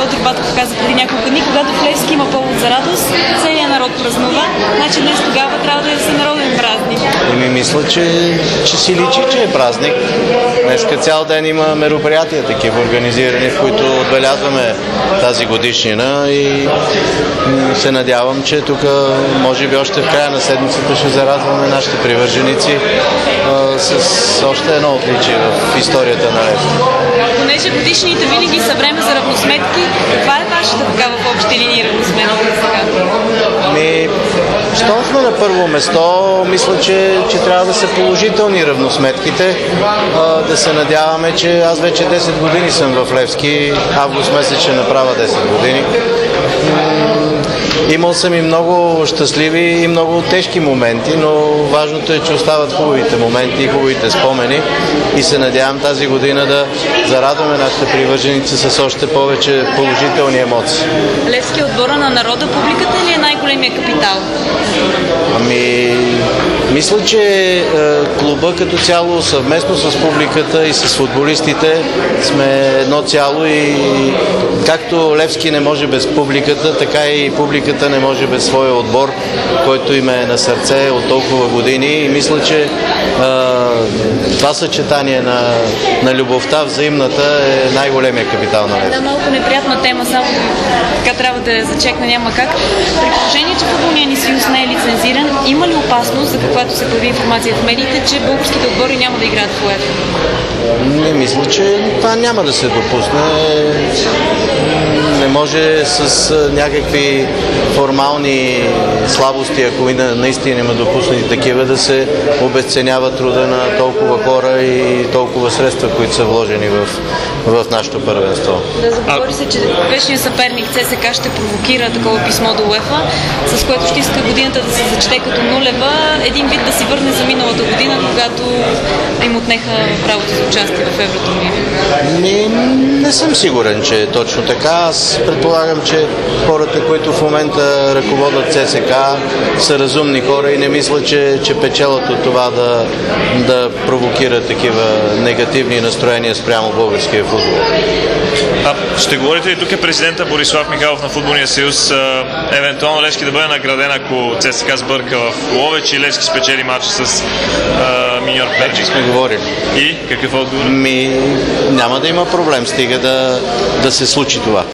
Чорбата показа преди няколко дни, когато в Левски има повод за радост, целият народ празнува. Значи днес тогава трябва да е всенароден празник. Мисля, че си личи, че е празник. Днеска цял ден има мероприятия такива организирани, в които отбелязваме тази годишнина и се надявам, че тук може би още в края на седмицата ще зарадваме нашите привърженици с още едно отличие в историята на Левски. Понеже годишните винаги са време за равносметки, каква е вашата такава в общи линии равносметка сега? Щом сме на първо место, мисля, че трябва да са положителни равносметките. Да се надяваме, че аз вече 10 години съм в Левски, август месец ще направя 10 години. Имал съм и много щастливи и много тежки моменти, но важното е, че остават хубавите моменти и хубавите спомени и се надявам тази година да зарадваме нашите привърженици с още повече положителни емоции. Левски е отбора на народа, публиката или е най-големия капитал? Мисля, че клуба като цяло съвместно с публиката и с футболистите сме едно цяло и както Левски не може без публиката, така и публиката не може без своя отбор, който им е на сърце от толкова години и мисля, че това съчетание на любовта, взаимната е най-големия капитал на Левски. Да, малко неприятна тема, само така трябва да я зачекна, няма как. При положение, че футболният ни съюз не е лицензиран, има ли опасност, за каквато се появи информация в медиите, че българските отбори няма да играят в УЕФА? Не мисля, че това няма да се допусне. Не може с някакви формални слабости, ако наистина има допуснати такива, да се обезценява труда на толкова хора и толкова средства, които са вложени в нашето първенство. Да, заговори се, че вечният съперник ЦСКА ще провокира такова писмо до УЕФА, с което ще иска годината да се зачете като нулева, един вид да си върне за миналата година, когато им отнеха правото за участие в Евротурнир. Не съм сигурен, че е точно така. Аз предполагам, че хората, които в момента ръководят ЦСКА, са разумни хора и не мисля, че печелят от това да провокират такива негативни настроения спрямо българския футбол. Ще говорите ли, тук е президента Борислав Михайлов на Футболния съюз, евентуално Левски да бъде награден, ако ЦСКА сбърка в Ловеч и Левски спечели матча с Миньор Перник? Сме говорили. И какъв е отговор? Няма да има проблем, стига да се случи това.